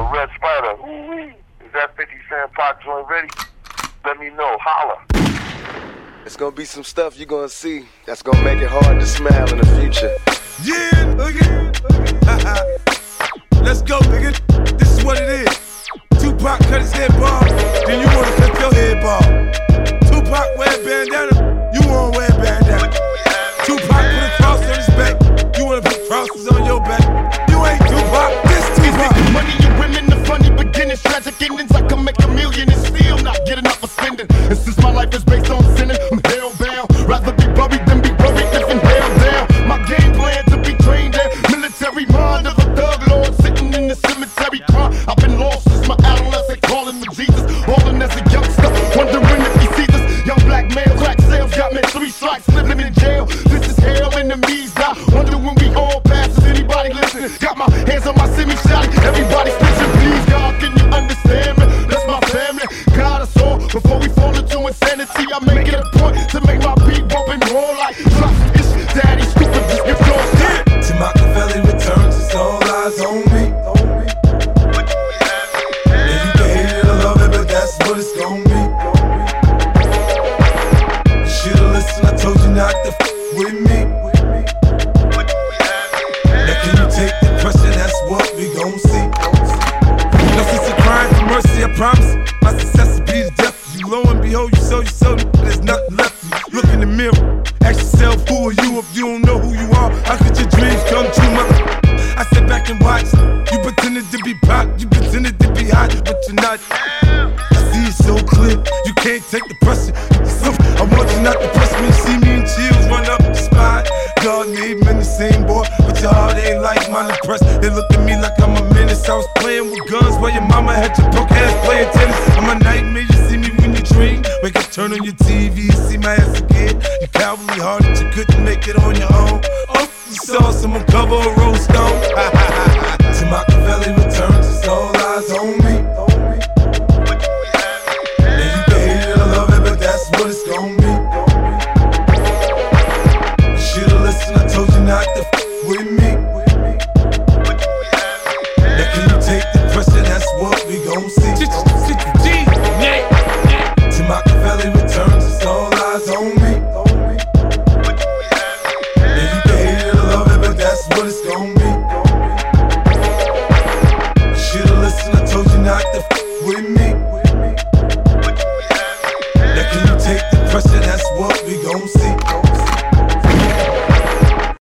Red Spider. Ooh-wee. Is that 50 Cent Pac joint ready? Let me know. Holla. It's gonna be some stuff you're gonna see that's gonna make it hard to smile in the future. Yeah, nigga. Let's go, nigga. This is what it is. Tupac cut his head bald, then you wanna cut your head bald. Tupac wear a bandana, you wanna wear a bandana. Tupac put a cross on his back, you wanna put crosses on your back. You ain't Tupac, this Tupac. Money and women, the funny beginnings, tragic endings. I can make $1 million and still not get enough for spending. And since my life is based on sinning, I'm hellbound. Rather be buried than be buried, living hell down. My game plan to be trained in military mind of a thug lord sitting in the cemetery crying. I've been lost since my adolescent, calling for Jesus, holding as a youngster, wondering if he sees us. Young black male, crack sales got me 3 strikes, living in jail. This is hell, enemies die. Wonder when we all pass. Is anybody listening? Got my hands on my semi-shotty. Everybody snitching, please God, can you understand me? That's my family. God us all before we fall into insanity. I make it a point to make my beat bump and roll like drop ish. Daddy stupid, just give yours. Till Machiavelli returns, it's all eyes on me. And you can hate it or love it, but that's what it's gon' be. You should've listened, I told you not to with me. Now can you take the pressure, that's what we gon' see. No sense of crying for mercy, I promise. My success will be the death of you. Lo and behold, you so there's nothing left of you. Look in the mirror, ask yourself, who are you if you don't know who you are? How could your dreams come true, mother? I sit back and watch. You pretended to be pop, you pretended to be hot, but you're not. I see it so clear, you can't take the pressure. I want you not to press me, see me in chills, run up the spot. God made men the same, boy, but your heart ain't like mine impressed. They look at me like I'm a menace. I was playing with guns while your mama had your broke ass playing tennis. I'm a nightmare, you see me when you dream. Wake up, turn on your TV, see my ass again. You cowardly hearted, you couldn't make it on your own. Oh, you saw someone cover a road stone.